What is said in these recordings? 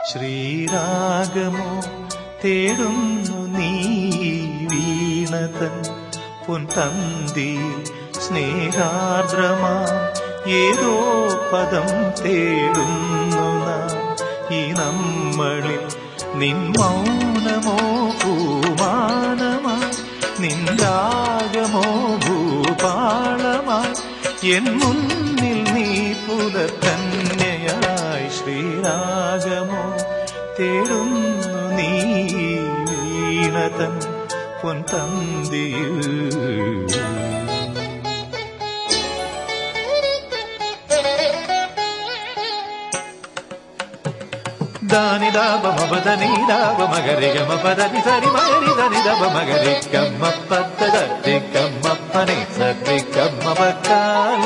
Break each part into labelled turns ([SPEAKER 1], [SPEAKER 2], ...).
[SPEAKER 1] ശ്രീരാഗമോ തേടുന്നു നീ വീണതൻ പൊൻതന്തിയിൽ സ്നേഹാർദ്രമാ ഏതോ പദം തേടുന്നു നാം ഈ നമ്മളിൽ. നിൻ മൗനമോ പൂമാനമായി, നിൻ രാഗമോ ഭൂപാളമായി, എൻ മുന്നിൽ നീ പുലർക്കന്യയായി. ശ്രീരാഗമോ തേടുന്നു നീ വീണതൻ പൊൻതന്തിയിൽ. ದಾನಿ ದಾಬ ಮಬದನಿ ದಾಬ ಮಗರಿ ಗಮ ಪದನಿ ಸರಿ ಮಗರಿ ಧನಿ ದಬ ಮಗರಿ ಗಮ್ಮ ಪದ ಧರಿ ಗಮ್ಮ ಪನಿ ಸರಿ ಗಮ್ಮ ಬಕಾಲ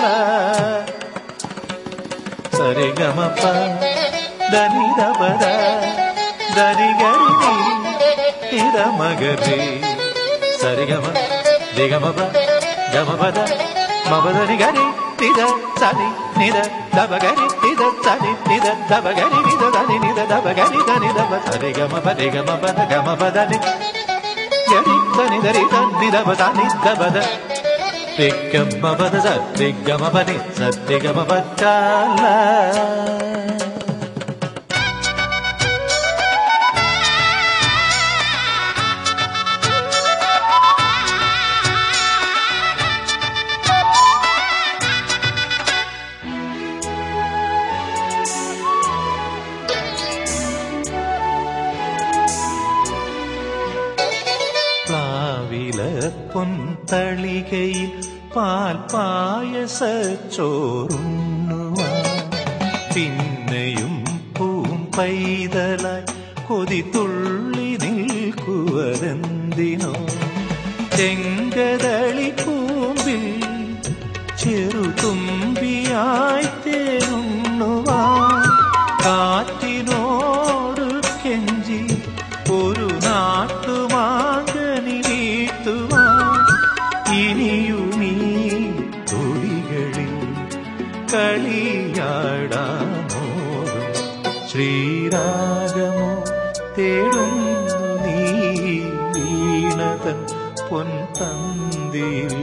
[SPEAKER 1] ಸರಿ ಗಮ ಪ ಧನಿ ದಬದ ಧನಿ ಗರಿ ಇದ ಮಗರಿ ಸರಿ ಗಮ ದಿ ಗಮ ಪ ಗಮ ಪದ ಮಬದನಿ ಗರಿ ನಿದ ಸನಿ ನಿದ ದಬಗರಿ ನಿದ ಸನಿ ನಿದ ದಬಗರಿ ನಿದ ಧನಿ ನಿದ ದಬಗರಿ ಧನಿ ದಬ ಸರಿ ಗಮ ಪದಿ ಗಮ ಪದ ಗಮ ಪದನಿ ಗರಿ ಧನಿ ಧರಿ ಧನಿ ದಬ ಧನಿ ದಬದ ತಿಗಮ ಪದ ಸತ್ತಿ ಗಮ ಪದಿ ಸತ್ತಿ ಗಮ ಪಕ್ಕಾಲ. പൊൻതളികയിൽ പാൽപായസച്ചോറുണ്ണുവാൻ പിന്നെയും പൂം പൈതലായി കൊതി തുള്ളി നിൽക്കുവതെന്തിനോ. ചെങ്കതളി പൂമ്പിൽ ചെറുതുമ്പിയായി തേനുണ്ണുവാൻ കാറ്റിനോട് കെഞ്ചി ഒരു നാട്ടുമാകനി വീട്ടുവാൻ ഇനിയുമീ തൊടികളിൽ കളിയാടാമോതും. ശ്രീരാഗമോ തേടുന്നു നീ വീണതൻ പൊൻതന്തിയിൽ.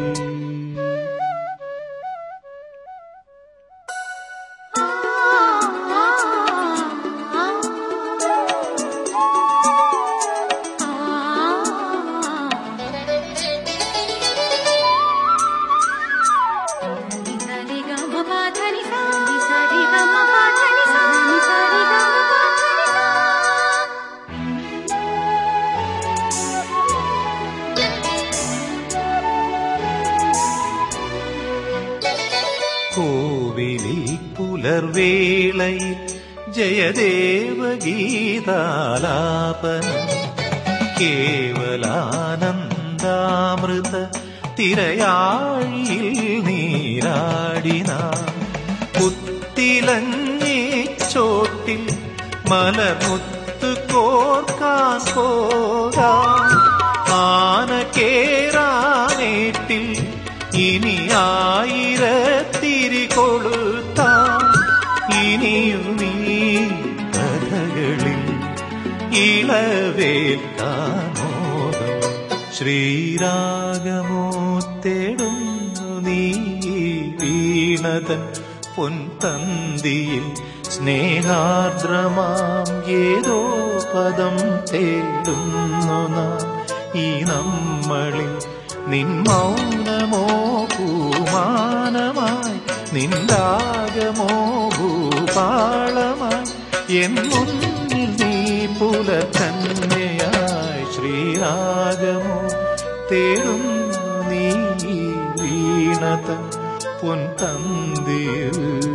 [SPEAKER 1] കോവിലിൽ പുലർവേളയിൽ ജയദേവഗീതാലാപനം കേവലാനന്ദാമൃത തിരയാഴിയിൽ നീരാടിന പുത്തിലഞ്ഞേ ചോട്ടിൽ മലമുത്ത് കോർക്കാൻ പോകാം ആന കേറാനേട്ടിൽ ഇനി ആയിരത്തിരി കൊളുത്താം ഇനിയുമീ കഥകളിൽ ഇളവേൽക്കാമോദം. ശ്രീരാഗമോ തേടുന്നു നീ വീണതൻ പൊൻതന്തിയിൽ സ്നേഹാർദ്രമാം ഏതോ പദം തേടുന്നു നാം ഈ നമ്മളിൽ. നിൻ മൗനമോ പൂമാനമായി, നിൻ രാഗമോ ഭൂപാളമായി, എൻ മുന്നിൽ നീ പുലർക്കന്യയായി. ശ്രീരാഗമോ തേടുന്നു നീ വീണതൻ പൊൻതന്തിയിൽ.